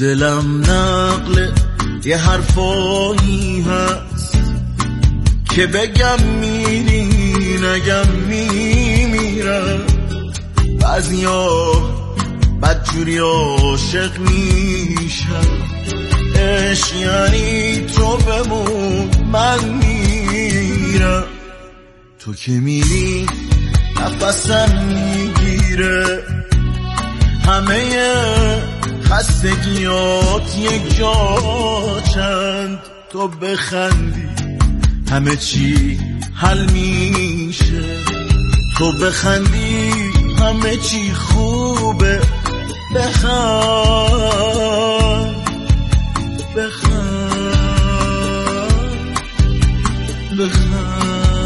دلم نقل یه حرفایی هست که بگم میری نگم میمیرم. بعضیا بدجوری عاشق میشم، عشق یعنی تو بمون من میرم. تو که میری نفسم میگیره، همه خستگیات یک جا چند. تو بخندی همه چی حل میشه، تو بخندی همه چی خوبه. بخند بخند بخند.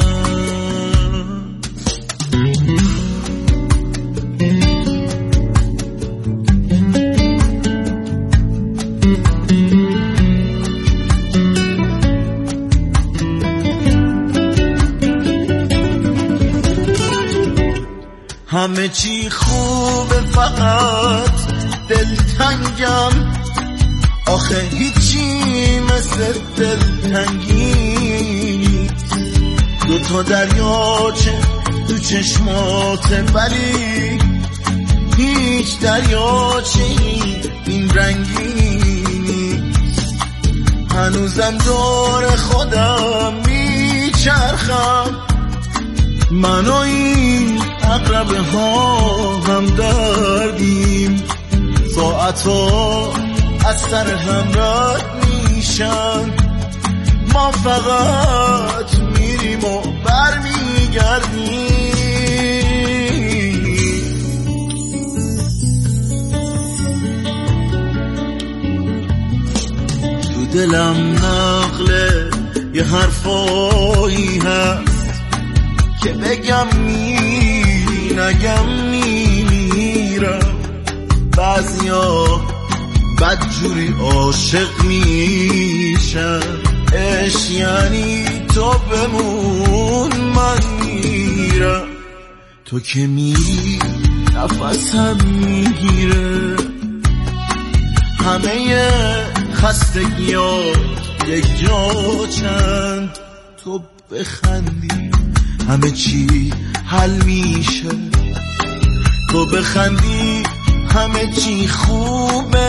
همه چی خوبه فقط دلتنگم، آخه هیچی مثل دلتنگی نیست. دوتا دریاچه تو چشماته ولی هیچ دریاچه این رنگی نیست. هنوزم دور خودم میچرخم، من و این عقربه ها هم دردیم. ساعتا از سر هم رد میشن، ما فقط میریم و برمیگردیم. تو دلم نقل یه حرفایی هست که بگم میری نگم میمیرم. بعضیا بدجوری عاشق میشن، عشق یعنی تو بمون من میرم. تو که میری نفسم میگیره، همه خستگیات یک جا چند. تو بخندی همه چی حل میشه، تو بخندی همه چی خوبه.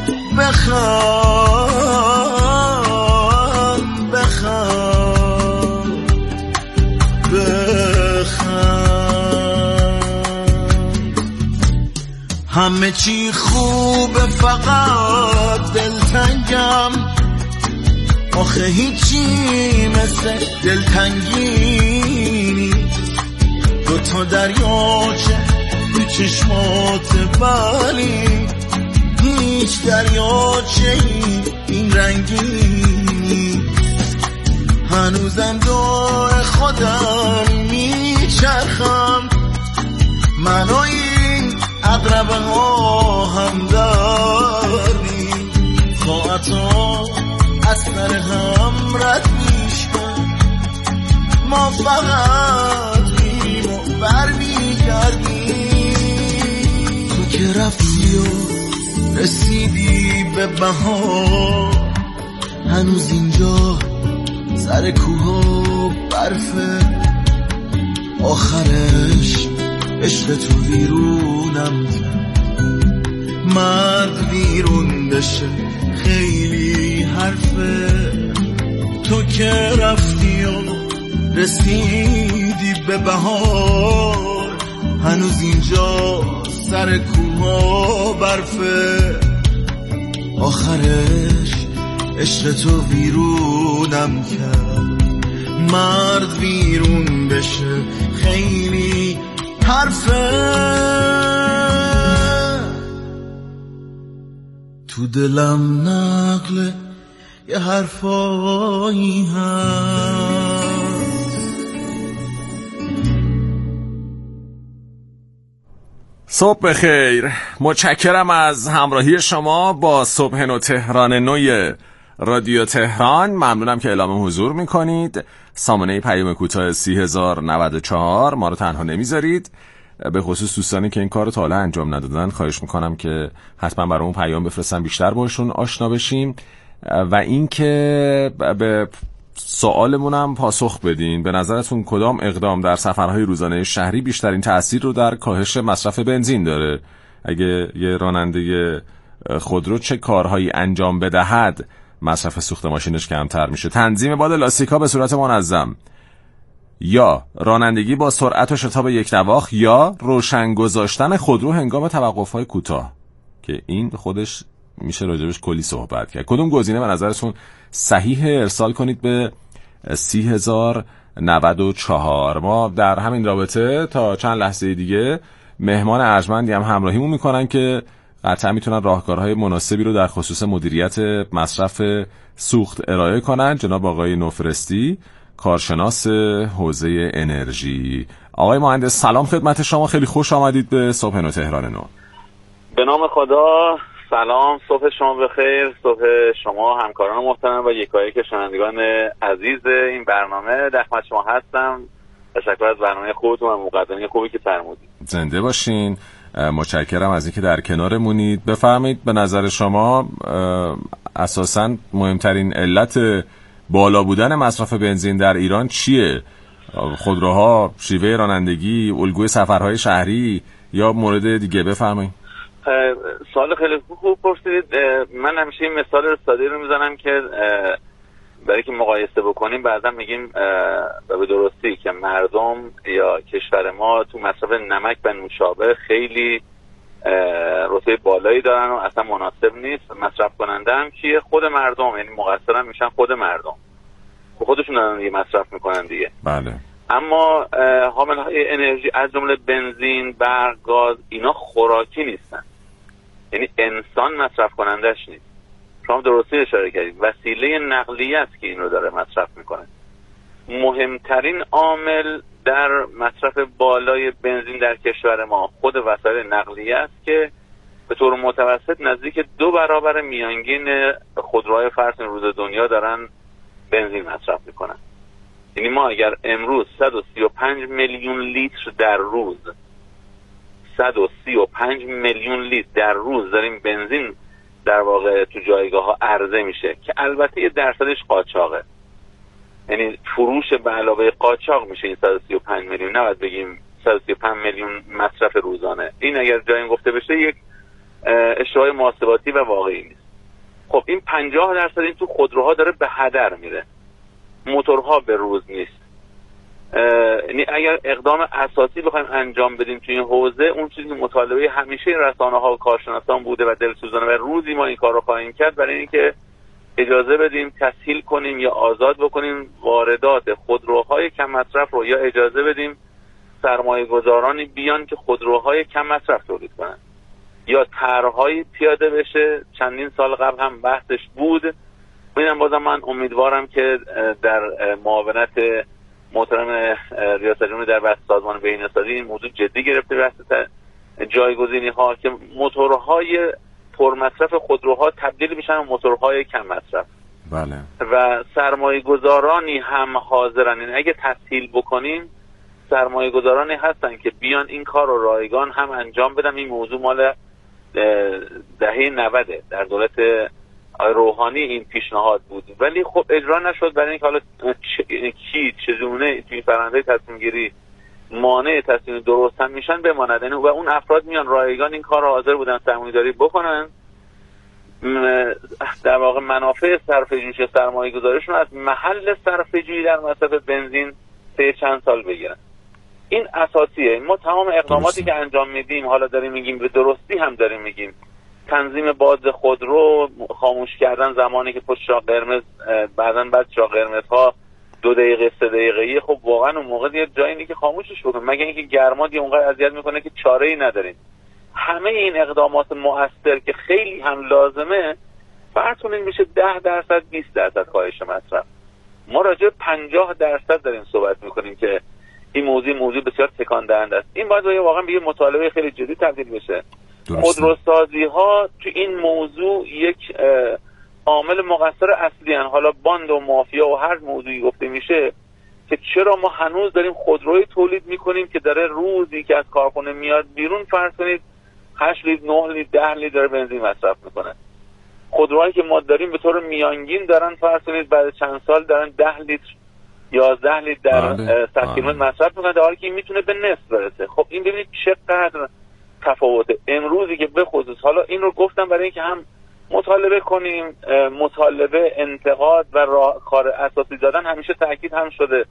بخند بخند بخند. همه چی خوبه فقط دلتنگم، آخه هیچی مثل دلتنگی نیست. دوتا دریاچه تو چشمات ولی هیچ دریاچه این رنگی نیست. هنوزم دور خودم میچرخم، من و این عقربه ها هم داریم. ساعتا از سر هم رد میشن، ما فقط میریم و برمیگردیم. تو که رفتی و رسیدی به بهار، هنوز اینجا سر کوه و برفه. آخرش عشق تو ویرونم کرد، مرد ویرون بشه خیلی حرفه. تو که رفتی و رسیدی به بهار، هنوز اینجا سر کوه و برفه. آخرش عشق تو ویرونم کرد، مرد ویرون بشه خیلی حرفه. تو دلم نقل یه حرفایی هست. صبح بخیر، متشکرم از همراهی شما با صبح نو تهران نوی رادیو تهران. ممنونم که اعلام حضور میکنید. سامانه پیام کوتاه 30,094 ما رو تنها نمیذارید. به خصوص دوستانی که این کار رو تا حالا انجام ندادن خواهش میکنم که حتما برامون پیام بفرستن، بیشتر باشون آشنا بشیم و اینکه به سوالمونم پاسخ بدین. به نظرتون کدام اقدام در سفرهای روزانه شهری بیشترین تأثیر رو در کاهش مصرف بنزین داره؟ اگه یه راننده خودرو چه کارهایی انجام بدهد مصرف سوخت ماشینش کمتر میشه؟ تنظیم باد لاستیک‌ها به صورت منظم، یا رانندگی با سرعت و شتاب یک نواخت، یا روشن گذاشتن خودرو هنگام توقف‌های کوتاه، که این خودش میشه راجبش کلی صحبت کرد. کدوم گزینه به نظرتون صحیح؟ ارسال کنید به 30,094. ما در همین رابطه تا چند لحظه دیگه مهمان ارجمندی هم همراهیمون میکنن که قطعا میتونن راهکارهای مناسبی رو در خصوص مدیریت مصرف سوخت ارائه کنن. جناب آقای نوفرستی، کارشناس حوزه انرژی. آقای مهندس سلام خدمت شما، خیلی خوش آمدید به صبح نو تهران نو. به نام خدا، سلام، صبح شما بخیر، صبح شما همکاران محترم و یکایک شنوندگان عزیز این برنامه. در خدمت شما هستم. تشکر از برنامه خوبتون و مقدمه خوبی که فرمودید. زنده باشین. متشکرم از اینکه در کنارمونید. بفرمایید به نظر شما اساساً مهمترین علت بالا بودن مصرف بنزین در ایران چیه؟ خودروها، شیوه رانندگی، الگوی سفرهای شهری یا مورد دیگه؟ بفرمایید. سوال خیلی خوب پرسیدید. من همیشه این مثال ساده رو میزنم که برای که مقایسه بکنیم بعضا میگیم به درستی که مردم یا کشور ما تو مصرف نمک و نوشابه خیلی رتبه بالایی دارن و اصلا مناسب نیست. مصرف کننده هم کیه؟ خود مردم، یعنی مقصر هم میشن خود مردم، خودشون دارن دیگه مصرف میکنن دیگه. بله. اما حاملهای انرژی از جمله بنزین، برق، گاز، اینا خوراکی نیستن، یعنی انسان مصرف کنندش نیست. شما درستی اشاره کردید، وسیله نقلیه است که این رو داره مصرف میکنه. مهمترین عامل در مصرف بالای بنزین در کشور ما خود وسایل نقلیه است که به طور متوسط نزدیک 2 برابر میانگین خودروهای فرض روز دنیا دارن بنزین مصرف میکنن. یعنی ما اگر امروز 135 میلیون لیتر در روز 135 میلیون لیتر در روز داریم بنزین در واقع تو جایگاه ها عرضه میشه که البته یه درصدش قاچاقه، یعنی فروش به علاوه قاچاق میشه این 135 میلیون، نباید بگیم 135 میلیون مصرف روزانه. این اگر جایی گفته بشه یک اشتباه محاسباتی و واقعی نیست. خب این 50% این تو خودروها داره به هدر میره، موتورها به روز نیست. یعنی اگر اقدام اساسی بخوایم انجام بدیم توی این حوزه، اون چیزی که مطالبه همیشه رسانه‌ها و کارشناسان بوده و دلسوزانه و روزی ما این کار رو خواهیم کرد، برای اینکه اجازه بدیم تسهیل کنیم یا آزاد بکنیم واردات خودروهای کم مصرف رو، یا اجازه بدیم سرمایه گذارانی بیان که خودروهای کم مصرف تولید کنن، یا طرح‌های پیاده بشه. چندین سال قبل هم بحثش بود. بازم من امیدوارم که در معاونت محترم ریاست جمهوری در بحث سازمان بهینه‌سازی این موضوع جدی گرفته، بحث جایگزینی ها که موتورهای پرمصرف خودروها تبدیل میشن به موتورهای کم مصرف. بله. و سرمایه گذارانی هم حاضرن، یعنی اگه تسهیل بکنیم سرمایه گذارانی هستن که بیان این کار رو رایگان هم انجام بدن. این موضوع مال دهه 90 در دولت روحانی این پیشنهاد بود، ولی خب اجرا نشد. برای اینکه حالا کی چگونه توی فرآیند تصمیم گیری مانع تصمیم درست هم میشن بماند، و اون افراد میان رایگان این کار رو حاضر بودن سرمایه‌داری بکنن، در واقع منافع صرفه‌جویی سرمایه گذاریشون از محل صرفه‌جویی در مصرف بنزین طی چند سال بگیرن. این اساسیه. ما تمام اقداماتی که انجام میدیم، حالا داریم میگیم به درستی هم داریم میگیم، تنظیم باز خودرو، خاموش کردن زمانی که پشت چراغ قرمز، بعد چراغ قرمزها 2 دقیقه 3 دقیقه‌ای، خب واقعا اون موقع یه جایی که خاموشش بکنیم، مگه اینکه گرما دیگه اونقدر اذیت میکنه که چاره‌ای نداریم. همه این اقدامات مؤثر که خیلی هم لازمه، فرض میشه 10% 20% کاهش مصرف. ما راجع به 50% داریم صحبت میکنیم که این موضوع بسیار تکان دهنده است. این باید واقعا به یه مطالبه خیلی جدی تبدیل بشه. خودروسازی ها تو این موضوع یک عامل مقصر اصلی هن. حالا باند و مافیا و هر موضوعی گفته میشه، که چرا ما هنوز داریم خودروی تولید میکنیم که داره روزی که از کارخونه میاد بیرون فرض کنید 8 لیتر 9 لیتر 10 لیتر داره بنزین مصرف میکنه. خودروهایی که ما داریم به طور میانگین دارن فرض کنید بعد چند سال دارن 10 لیتر 11 لیتر در 100 کیلومتر مصرف میکنن، در حالی که این میتونه به نصف برسه. خب این ببینید چقدر تفاوته. امروزی که به خصوص حالا این رو گفتم برای اینکه هم مطالبه کنیم، مطالبه، انتقاد و کار اساسی دادن همیشه تاکید هم شده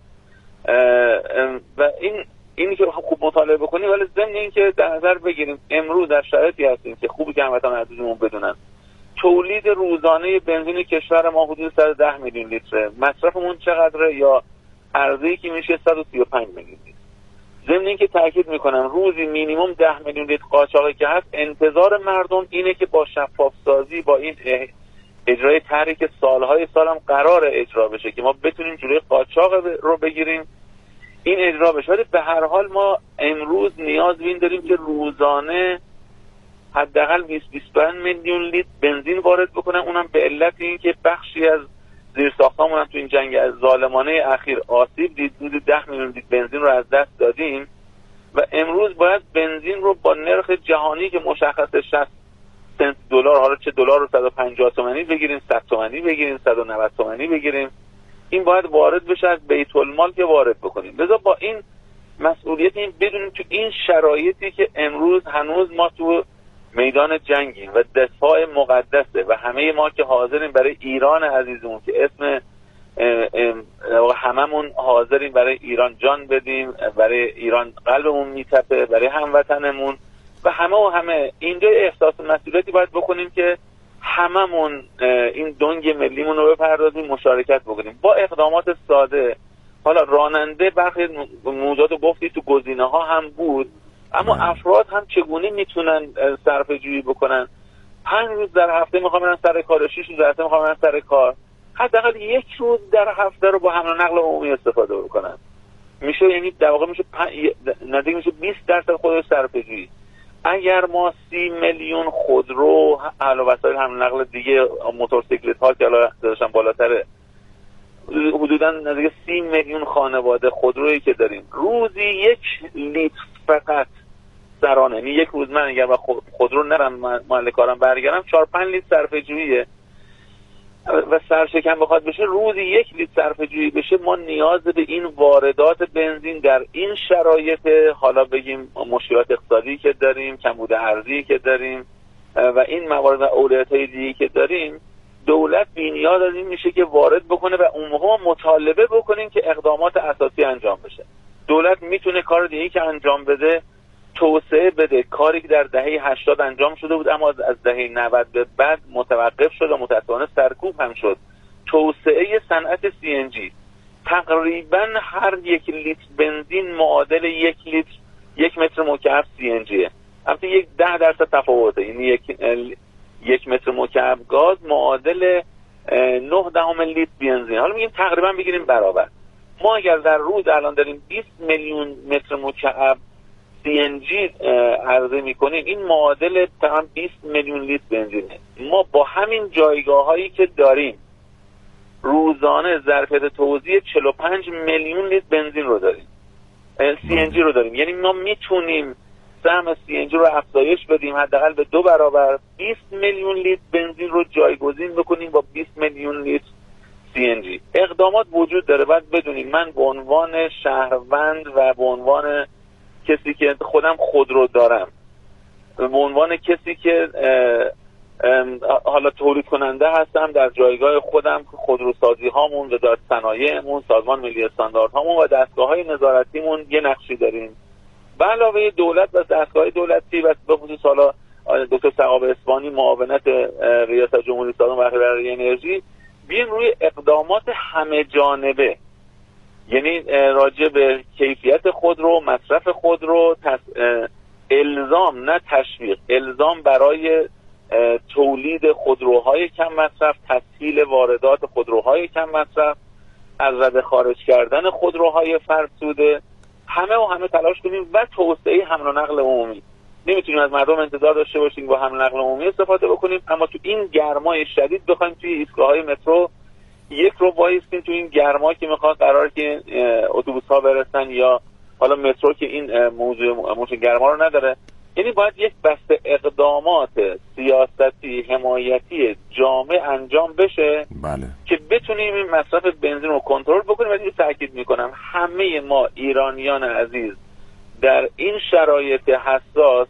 و اینی که خوب مطالبه بکنیم، ولی ضمن این که در نظر بگیریم امروز در شرایطی هستیم که خوبی که هموطنان عزیزمون بدونن تولید روزانه بنزین کشور ما حدود 110 میلیون لیتره، مصرفمون چقدره یا عرضه‌ای که میشه 135 میلیون لیتر. ضمن این که تاکید میکنم روزی مینیمم 10 میلیون لیتر قاچاقی که هست، انتظار مردم اینه که با شفاف سازی، با این اجرای طرحی که سالهای سالم قرار اجرا بشه که ما بتونیم جلوی قاچاق رو بگیریم، این اجرا بشه. ولی به هر حال ما امروز نیاز به این داریم که روزانه حداقل 20-25 میلیون لیتر بنزین وارد بکنن، اونم به علت این که بخشی از زیرساختامون هم تو این جنگ ظالمانه اخیر آسیب دید، حدود 10 میلیون لیتر بنزین رو از دست دادیم و امروز باید بنزین رو با نرخ جهانی که مشخصه 60 سنت دلار، حالا چه دلار رو 150 تومانی بگیریم، 100 تومانی بگیریم، 190 تومانی بگیریم، این باید وارد بشه از بیت المال که وارد بکنیم. لذا با این مسئولیت این بدونیم تو این شرایطی که امروز هنوز ما تو میدان جنگیم و دفاع مقدسه و همه ما که حاضریم برای ایران عزیزمون که اسم هممون حاضریم برای ایران جان بدیم، برای ایران قلبمون میتپه، برای هموطنمون و همه اینجا احساس مسئولیتی باید بکنیم که هممون این دنگ ملیمون رو بپردازیم، مشارکت بکنیم با اقدامات ساده. حالا راننده برخی موضوعات گفتی تو گزینه ها هم بود، اما افراد هم چگونه میتونن صرفه جویی بکنن؟ 5 روز در هفته میخوام برن سر کار، 6 روز در هفته میخوام برن سر کار، حداقل 1 روز در هفته رو با حمل و نقل عمومی استفاده بکنن. میشه یعنی در واقع میشه نزدیک میشه 20% خودش صرفه جویی. اگر ما 30 میلیون خودرو، حالا وسایل حمل و نقل دیگه، موتورسیکلت ها که حالا داشتن بالاتره، حدوداً نزدیک 30 میلیون خانواده خودرویی که داریم، روزی 1 لیتر فقط سرانه، یعنی 1 روز من اگر با خودرو نرم محل کارم برگردم 4-5 لیتر صرفه جوییه و سرشکم بخواد بشه روزی 1 لیتر صرفه جویی بشه، ما نیاز به این واردات بنزین در این شرایط، حالا بگیم مشکلات اقتصادی که داریم، کمبود ارزی که داریم و این موارد و اولویت‌های دیگه که داریم، دولت بی‌نیاز از این میشه که وارد بکنه و اون موقع مطالبه بکنیم که اقدامات اساسی انجام بشه. دولت میتونه کار دیگه که انجام بده توسعه بده، کاری که در دهه 80 انجام شده بود اما از دهه 90 به بعد متوقف شد و متأسفانه سرکوب هم شد، توسعه صنعت CNG. تقریبا هر 1 لیتر بنزین معادل 1 لیتر 1 متر مکعب CNGه. البته 10% تفاوته، یعنی 1 متر مکعب گاز معادل 0.9 لیتر بنزین. حالا میگیم تقریبا بگیریم برابر. ما اگر در روز الان داریم 20 میلیون متر مکعب CNG عرضه میکنیم، این معادل تقریبا 20 میلیون لیتر بنزینه. ما با همین جایگاه هایی که داریم روزانه ظرفیت توزیع 45 میلیون لیتر بنزین رو داریم، CNG رو داریم. یعنی ما میتونیم سهم CNG رو افزایش بدیم حداقل به 2 برابر، 20 میلیون لیتر بنزین رو جایگزین بکنیم با 20 میلیون لیتر CNG. اقدامات وجود داره. باید بدونیم من به عنوان شهروند و به عنوان کسی که خودم خودرو دارم، به عنوان کسی که حالا تولید کننده هستم، در جایگاه خودم خودروسازی هامون، وزارت صنایعمون، سازمان ملی استانداردهامون و دستگاه‌های نظارتیمون یه نقشی داریم. به علاوه دولت و دستگاه‌های دولتی و به خصوص حالا دکتر ثقاب اسپانی معاونت ریاست جمهوری سازمان برقی انرژی، بیایم روی اقدامات همه جانبه، یعنی راجع به کیفیت خودرو، مصرف خودرو، الزام نه تشویق، الزام برای تولید خودروهای کم مصرف، تسهیل واردات خودروهای کم مصرف، از رده خارج کردن خودروهای فرسوده، همه تلاش کنیم و توسعه حمل و نقل عمومی. نمیتونیم از مردم انتظار داشته باشیم با حمل و نقل عمومی استفاده بکنیم، اما تو این گرمای شدید بخوایم توی ایستگاه‌های مترو یک رو وایسیم تو این گرما که میخواد قرار که اتوبوس ها برسن یا حالا مترو که این موضوع گرما رو نداره. یعنی باید یک بسته اقدامات سیاستی حمایتی جامع انجام بشه بله. که بتونیم این مصرف بنزین رو کنترل بکنیم. و اینو تاکید میکنم همه ما ایرانیان عزیز در این شرایط حساس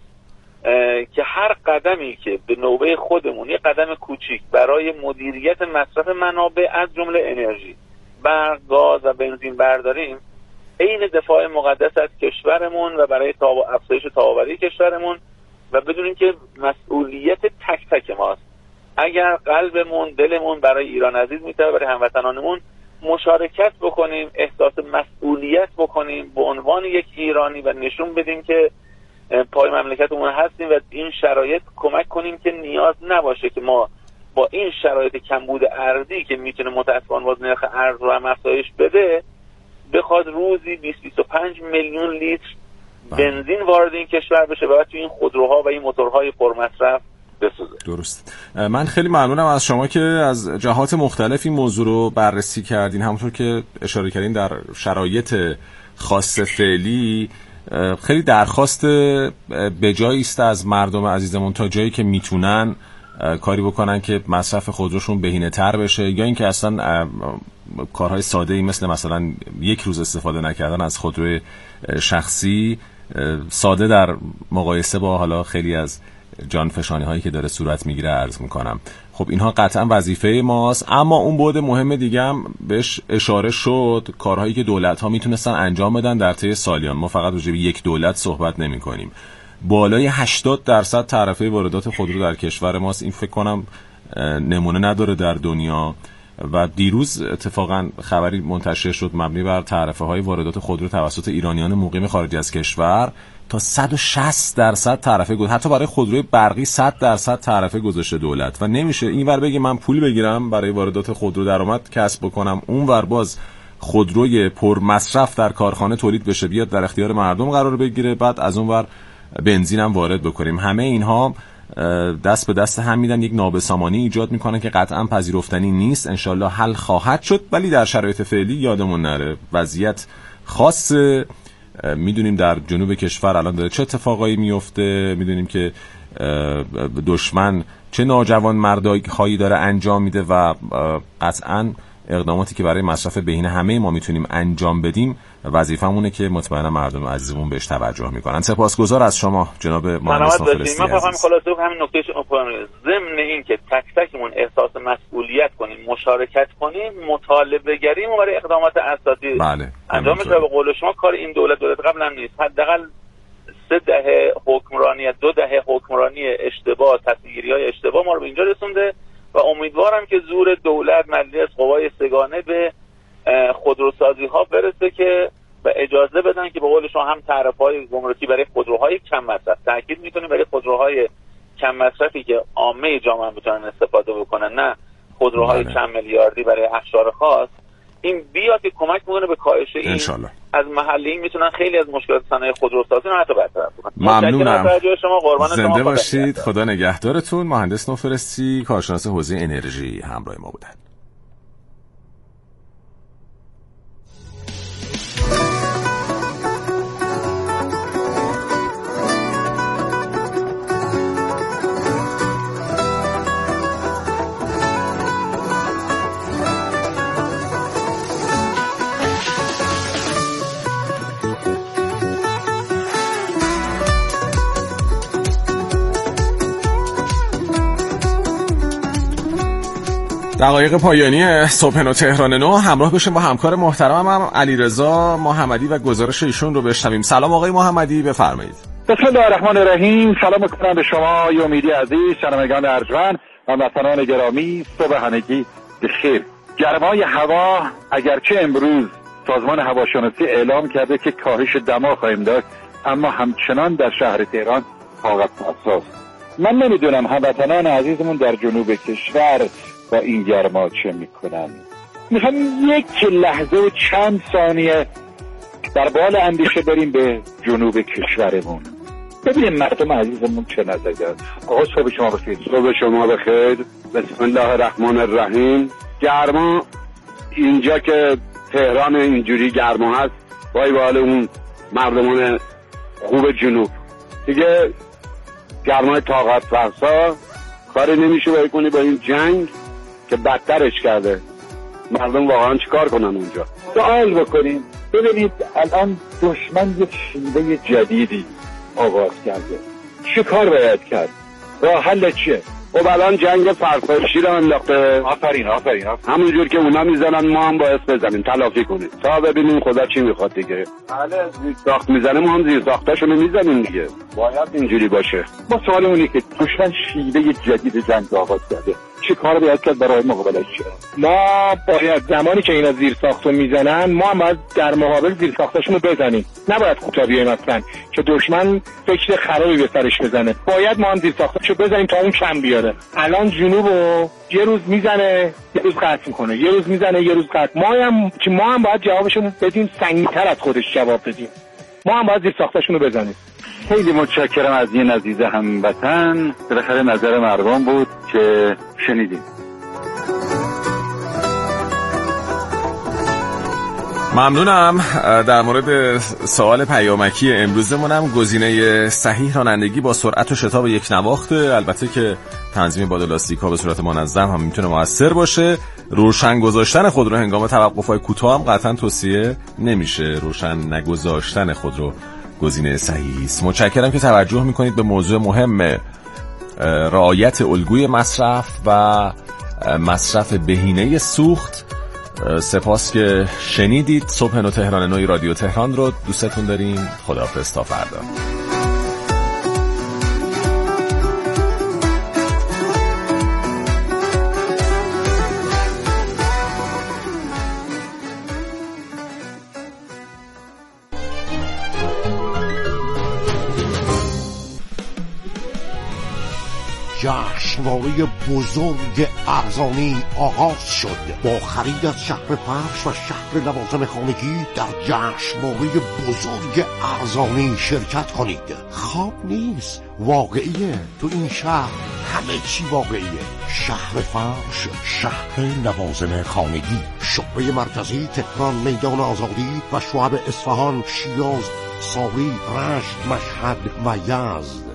که هر قدمی که به نوبه خودمون یه قدم کوچیک برای مدیریت مصرف منابع از جمله انرژی، برق، گاز و بنزین برداریم، عین دفاع مقدس از کشورمون و برای افزایش تابع‌آوری کشورمون و بدونیم که مسئولیت تک تک ماست. اگر قلبمون دلمون برای ایران عزیز میتونه، برای هموطنانمون مشارکت بکنیم، احساس مسئولیت بکنیم به عنوان یک ایرانی و نشون بدیم که پای مملکتمون هستیم و این شرایط کمک کنیم که نیاز نباشه که ما با این شرایط کمبود ارزی که میتونه متأسفانه باز نرخ ارز رو هم افزایش بده بخواد روزی 20-25 میلیون لیتر بنزین وارد این کشور بشه و بعد تو این خودروها و این موتورهای پرمصرف بسوزه. درست. من خیلی ممنونم از شما که از جهات مختلف این موضوع رو بررسی کردین. همونطور که اشاره کردین در شرایط خاص فعلی خیلی درخواست بجایی است از مردم عزیزمون تا جایی که میتونن کاری بکنن که مصرف خودروشون بهینه‌تر بشه، یا اینکه اصلا کارهای ساده‌ای مثلا یک روز استفاده نکردن از خودروی شخصی ساده در مقایسه با حالا خیلی از جانفشانی هایی که داره صورت میگیره عرض میکنم. خب اینها قطعا وظیفه ماست، اما اون بعد مهم دیگه هم بهش اشاره شد، کارهایی که دولت ها میتونستن انجام بدن در طی سالیان. ما فقط راجع به یک دولت صحبت نمی کنیم. بالای 80% تعرفه واردات خودرو در کشور ماست. این فکر کنم نمونه نداره در دنیا. و دیروز اتفاقا خبری منتشر شد مبنی بر تعرفه های واردات خودرو توسط ایرانیان مقیم خارج از کشور تا 160% تعرفه گذاشته. حتی برای خودروی برقی 100% تعرفه گذاشته دولت. و نمیشه اینور بگی من پول بگیرم برای واردات خودرو درآمد کسب بکنم، اونور باز خودروی پر مصرف در کارخانه تولید بشه بیاد در اختیار مردم قرار بگیره، بعد از اونور بنزین هم وارد بکنیم. همه اینها دست به دست هم میدن، یک نابسامانی ایجاد میکنن که قطعا پذیرفتنی نیست. انشالله حل خواهد شد، ولی در شرایط فعلی یادمون نره وضعیت خاصه. میدونیم در جنوب کشور الان داره چه اتفاقایی میفته، میدونیم که دشمن چه ناجوان مردهایی داره انجام میده و قطعا اقداماتی که برای مصرف بهینه همه ما میتونیم انجام بدیم وظیفمونه که مطمئنا مردم عزیزمون بهش توجه میکنن. سپاسگزار از شما جناب مهندس نوفلستی. من فقط خلاصه همین نکته ضمن این که تک تکمون احساس مسئولیت کنیم، مشارکت کنیم، مطالبه گریم و برای اقدامات اساسی انجام بشه. به قول شما کار این دولت قبل هم نیست. حداقل 3 دهه حکمرانی، 2 دهه حکمرانی اشتباه، تصمیم‌گیری‌های اشتباه ما رو به اینجا رسونده و امیدوارم که زور دولت مجلس قوای سگانه به خودروسازی ها برسه که و اجازه بدن که به قول شما هم تعرفه‌های گمرکی برای خودروهای کم مصرف، تاکید می‌کنیم برای خودروهای کم مصرفی که عامه جامعه بتونن استفاده بکنن، نه خودروهای چند میلیاردی برای اقشار خاص. این بیاد که کمک می‌کنه به کاهش این انشالله. از محلی میتونن خیلی از مشکلات صنایع خودروسازی رو حتی برطرف کنن. ممنونم. شما قربان زنده باشید. خدا نگهدارتون. مهندس نوفلستی، کارشناس حوزه انرژی همراه ما بودن. دقایق پایانی صبح تهران 9 همراه بشیم با همکار محترمم علیرضا محمدی و گزارش ایشون رو بشنویم. سلام آقای محمدی، بفرمایید. بسم الله الرحمن الرحیم. سلام می‌کنم به شما یومیدی عزیز، شنوندگان ارجمند و هموطنان گرامی. صبح همگی بخیر. گرمای هوا اگرچه امروز سازمان هواشناسی اعلام کرده که کاهش دما خواهیم داشت، اما همچنان در شهر تهران طاقت فرساست. من نمیدونم هموطنان عزیزمون در جنوب کشور با این گرما چه میکنن. میخوام یک لحظه و چند ثانیه در بال اندیشه بریم به جنوب کشورمون، ببینیم مردم عزیزمون چه نظر دارن. آقا صبح شما بخیر. صبح شما بخیر. بسم الله الرحمن الرحیم. گرما اینجا که تهران اینجوری گرما هست، وای به حال اون مردمان خوب جنوب. دیگه گرمای طاقت فرسا، کاری نمیشه باید کنی با این جنگ که بدترش کرده. مردم واقعا چیکار کنن اونجا؟ سوال بکنیم ببینید الان دشمن یک شیوه جدیدی آغاز کرده، چه کار باید کرد؟ راه حل چیه؟ خب الان جنگ فرسایشی رو انداخته. آفرین. همونجور که اونا میزنن ما هم باید بزنیم، تلافی کنیم تا ببینیم خدا چی میخواد دیگه. بله زیر ساخت میزنه، ما هم زیر ساختاشو میزنیم دیگه. باید اینجوری باشه. ما سوالمون اینه که دشمن شیوه جدید جنگ آغاز کرده، چه کار باید کرد برای مقابلش؟ ما باید زمانی که اینا زیر ساختو میزنن ما هم باید در مقابل زیر ساختاشونو بزنیم، نباید کوتاه بیایم اصلا که دشمن فکر خرابی به سرش بزنه. باید ما هم زیر ساختاشو بزنیم تا اون کم بیاره. الان جنوبو یه روز میزنه یه روز قطع میکنه، یه روز میزنه یه روز قطع. ما هم باید جوابشون بدیم، سنگین‌تر از خودش جواب بدیم. ما هم باید زیر ساختاشونو بزنیم. خیلی متشکرم از این عزیز هموطن. بالاخره نظر مردم بود که شنیدیم. ممنونم. در مورد سوال پیامکی امروزمونم گزینه صحیح رانندگی با سرعت و شتاب یک نواخته. البته که تنظیم باد و لاستیک‌ها به صورت منظم هم میتونه موثر باشه. روشن گذاشتن خودرو هنگام توقف‌های کوتاه هم قطعا توصیه نمیشه. روشن نگذاشتن خودرو گزینه صحیحی است. متشکرم که توجه میکنید به موضوع مهم رعایت الگوی مصرف و مصرف بهینه سوخت. سپاس که شنیدید. صبح نو تهران نوی رادیو تهران رو دوستتون داریم. خداحافظ تا فردا. جشنواره بزرگ ارزانی آغاز شد. با خرید از شهر فرش و شهر لوازم خانگی در جشنواره بزرگ ارزانی شرکت کنید. خواب نیست، واقعیه. تو این شهر همه چی واقعیه. شهر فرش، شهر لوازم خانگی، شعبه مرکزی تهران، میدان آزادی و شعب اصفهان، شیراز، ساری، رشت، مشهد و یزد.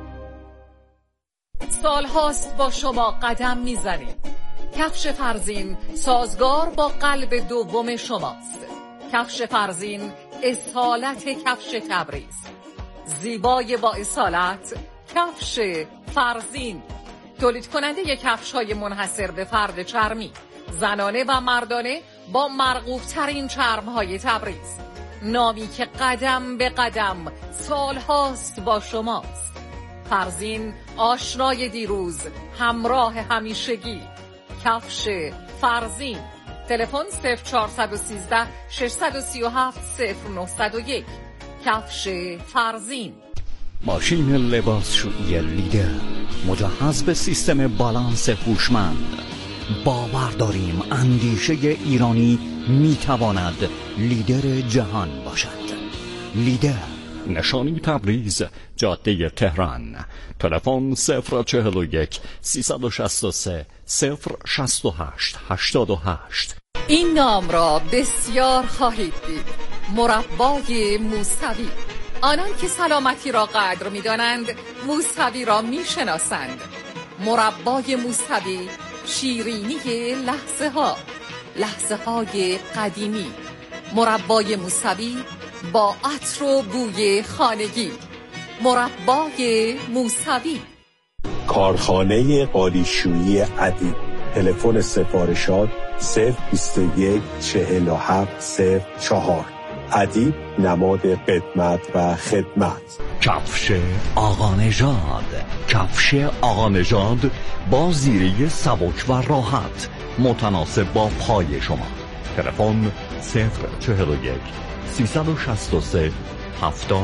سال هاست با شما قدم میزنیم. کفش فرزین سازگار با قلب دوم شماست. کفش فرزین اصالت کفش تبریز. زیبای با اصالت کفش فرزین. تولید کننده کفش های منحصر به فرد چرمی، زنانه و مردانه با مرغوب ترین چرم های تبریز. نامی که قدم به قدم سال هاست با شماست. فرزین آشنای دیروز، همراه همیشگی. کفش فرزین. تلفن 0413 637 0901. کفش فرزین. ماشین لباسشویی لیدر مجهز به سیستم بالانس هوشمند. باور داریم اندیشه ایرانی میتواند لیدر جهان باشد. لیدر. نشانی تبریز، جاده تهران. تلفن 041 363 068 88. این نام را بسیار خواهید دید. مربای موسوی. آنان که سلامتی را قدر می دانند موسوی را می شناسند. مربای موسوی، شیرینی لحظه ها، لحظه های قدیمی. مربای موسوی با عطر و بوی خانگی. مربای موسوی. کارخانه قالیشویی ادیب. تلفن سفارشات 021 47 04. ادیب نماد قدمت و خدمت. کفش آقا نژاد. کفش آقا نژاد با زیره سبک و راحت متناسب با پای شما. تلفن 041 363 70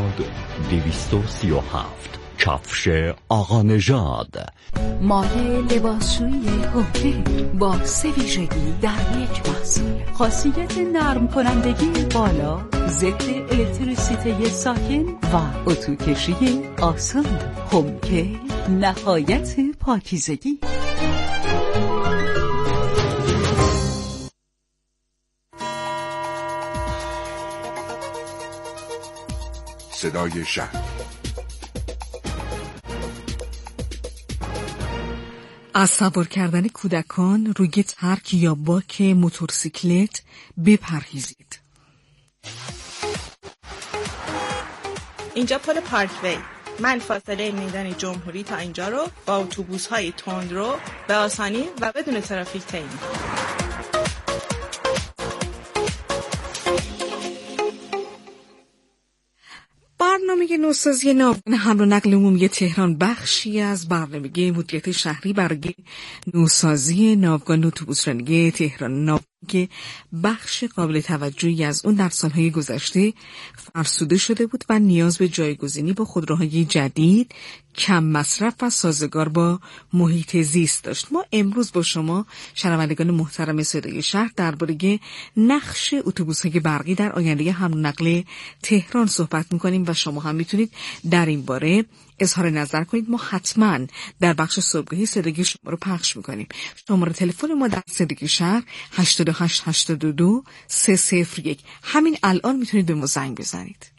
237. کفش آقا نژاد. مایه لباسشویی هوکه با 3 ویژگی در یک محصول. خاصیت نرم کنندگی بالا، ضد الکتریسیته ساکن و اتوکشی آسان. هوکه نهایت پاکیزگی. صدای شهر. از سوار کردن کودکان روی ترک یا باک موتورسیکلت بپرهیزید. اینجا پل پارکوی. من فاصله میدان جمهوری تا اینجا رو با اتوبوس‌های تندرو به آسانی و بدون ترافیک طی می‌کنم. برنامه نوسازی ناوگان حمل و نقل عمومی تهران بخشی از برنامه مدیریت شهری برای نوسازی ناوگان اتوبوسرانی تهران. ناوگان که بخش قابل توجهی از اون در سالهای گذشته فرسوده شده بود و نیاز به جایگزینی با خودروهای جدید، کم مصرف و سازگار با محیط زیست داشت. ما امروز با شما شنوندگان محترم صدای شهر درباره نقش اتوبوس‌های برقی در آینده حمل و نقل تهران صحبت می‌کنیم و شما هم می‌تونید در این باره اظهار نظر کنید. ما حتما در بخش صبحگاهی صدای شما رو پخش می‌کنیم. شماره تلفن ما در صدای شهر 8882 301. همین الان می‌تونید به ما زنگ بزنید.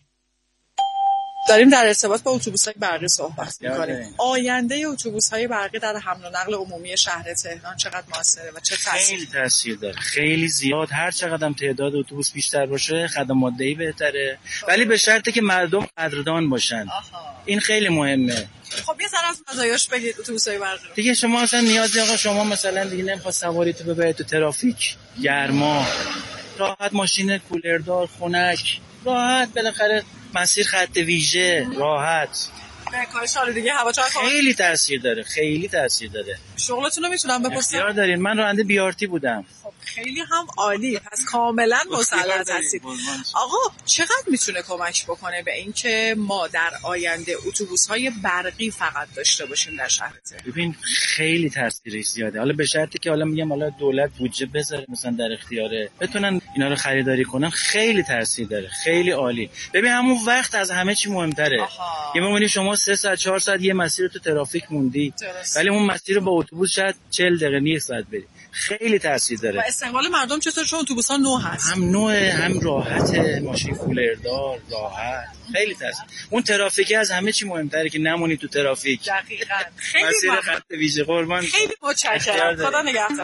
داریم در ارتباط با اتوبوس‌های برقی صحبت می‌کنیم. آینده اتوبوس‌های برقی در حمل و نقل عمومی شهر تهران چقدر موثره و چه خیلی تاثیر داره، خیلی زیاد. هر چقدر هم تعداد اتوبوس بیشتر باشه خدمات دهی بهتره، ولی به شرطی که مردم قدردان باشن. این خیلی مهمه. خب یه ذره از مزایاش بگید اتوبوس‌های برقی. دیگه شما اصلا نیازی آقا شما مثلا دیگه نمیخواد سواریتو ببرید تو ترافیک، گرما، راحت ماشین کولردار، خنک، راحت بالاخره مسیر خط ویژه، راحت. کارش آلودگی هوا چقدر خیلی تاثیر داره، خیلی تاثیر داره. شغلتون رو میتونم بپرسم؟ اختیار دارین. من راننده بیارتی بودم. خب خیلی هم عالی، پس کاملا مسلط هستید. آقا چقدر میتونه کمک بکنه به اینکه ما در آینده اتوبوس‌های برقی فقط داشته باشیم در شهر تهران؟ ببین خیلی تاثیرش زیاده. حالا به شرطی که حالا میگم حالا دولت بودجه بذاره مثلا در اختیاره بتونن اینا رو خریداری کنن، خیلی تاثیر داره، خیلی عالی. ببین همون وقت از همه چی مهمتره. یه میمونی شما 3 ساعت 4 ساعت یه مسیر تو ترافیک موندی، ولی اون مسیر رو با اتوبوس شاید 40 دقیقه نیم ساعت بری. خیلی تاثیر داره. و استقبال مردم چطور؟ چون اتوبوس‌ها نو هست. هم نوعه، هم راحته، ماشین کولردار، راحت. خیلی تاثیر. اون ترافیکی از همه چی مهمتره که نمونی تو ترافیک. دقیقاً. خیلی مسیر خط ویژه قربان. خیلی متشکرم. خدا نگهدار.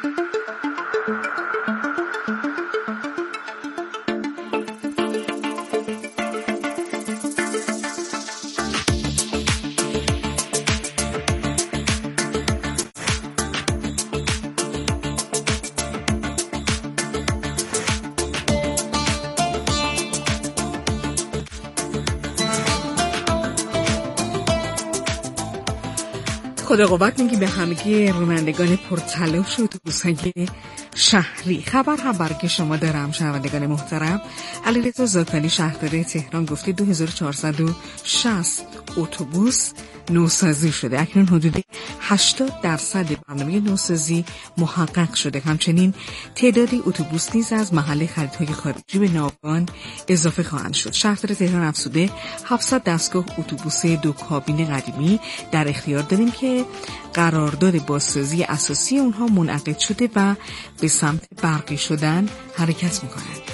خدا قوت میگی به همگی رانندگان پرتلاش اتوبوس‌های شهری. خبر هم برای شما دارم شنوندگان محترم. علیرضا زاکانی شهردار تهران گفته 2460 اتوبوس نوسازی شده. اکنون حدود 80% برنامه نوسازی محقق شده. همچنین تعدادی اتوبوس نیز از محل خریدهای خارجی به ناوگان اضافه خواهند شد. شهردار تهران افزوده 700 دستگاه اتوبوس 2 کابین قدیمی در اختیار داریم که قرارداد بازسازی اساسی اونها منعقد شده و به سمت برقی شدن حرکت میکنند.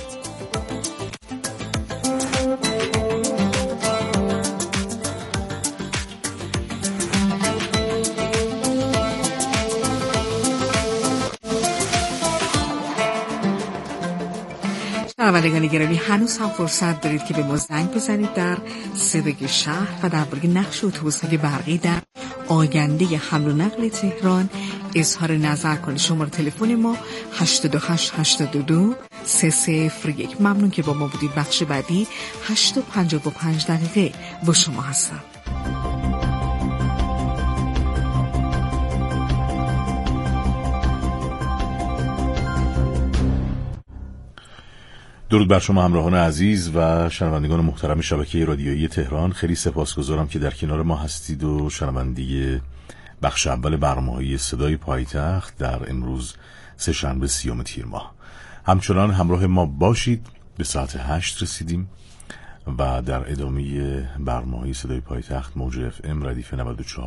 شنوندگان گرامی هنوز هم فرصت دارید که به ما زنگ بزنید در صدای شهر و درباره نقش اتوبوس‌های برقی در آینده حمل و نقل تهران اظهار نظر کنید. شماره تلفن ما 8882 301. ممنون که با ما بودید. بخش بعدی 8:55 با شما هستم. درود بر شما همراهان عزیز و شنوندگان محترم شبکه رادیویی تهران. خیلی سپاسگزارم که در کنار ما هستید و شنوندگی بخش اول برنامه‌های صدای پایتخت در امروز سه‌شنبه 30 تیر ماه. همچنان همراه ما باشید. به ساعت 8 رسیدیم و در ادامه برنامه‌های صدای پایتخت موج FM ردیف 94